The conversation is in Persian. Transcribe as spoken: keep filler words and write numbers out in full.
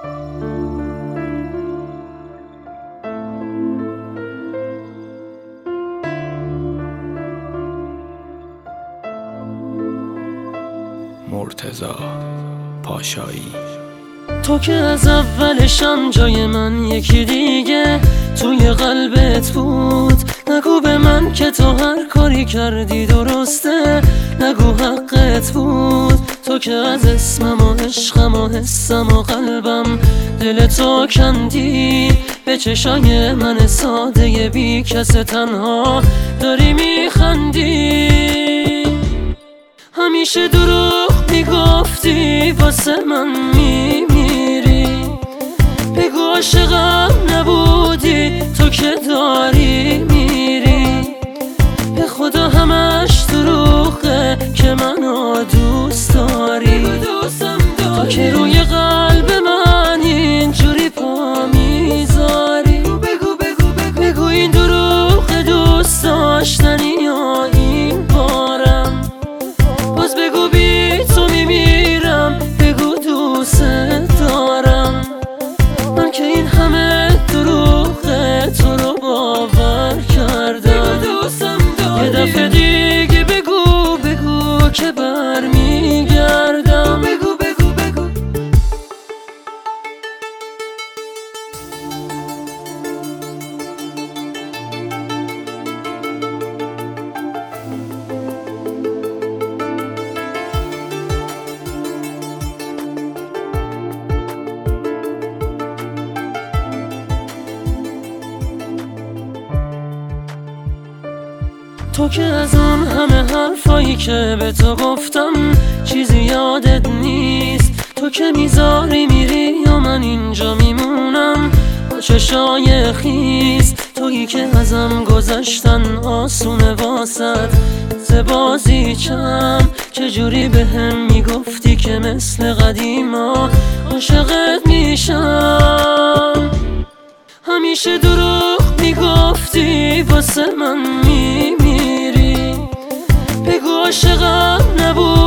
مرتضی پاشایی. تو که از اولشم جای من یکی دیگه توی قلبت بود. نگو به من که تو هر کاری کردی درسته، نگو حقت بود. تو که از اسمم و عشقم و حسم و قلبم دل تو کندی. به چشای من ساده بی کس تنها داری میخندی. همیشه دروغ میگفتی واسه من میمیری. بگو عاشقم نبودی تو که داری میری. به خدا همش دروغه که منو دوست داری. تو که روی قلب من اینجوری پا میذاری. بگو این دروغ دوست داشتنی یا این بارم. باز بگو بی تو میمیرم. بگو دوست دارم. من که این همه دروغه تو رو باور کردم. یه دفعه دیگه بگو بگو که برمیگردم. بگو بگو بگو تو که از اون همه حرفایی که به تو گفتم چیزی یادت نیست. تو که میذاری میری یا من اینجا میمونم با چشای خیس. تویی که ازم گذشتن آسونه واسد زبازی چم. چجوری به هم میگفتی که مثل قدیما عاشقت میشم. همیشه دروغ میگفتی واسه من میمیری. بگو عاشقم نبود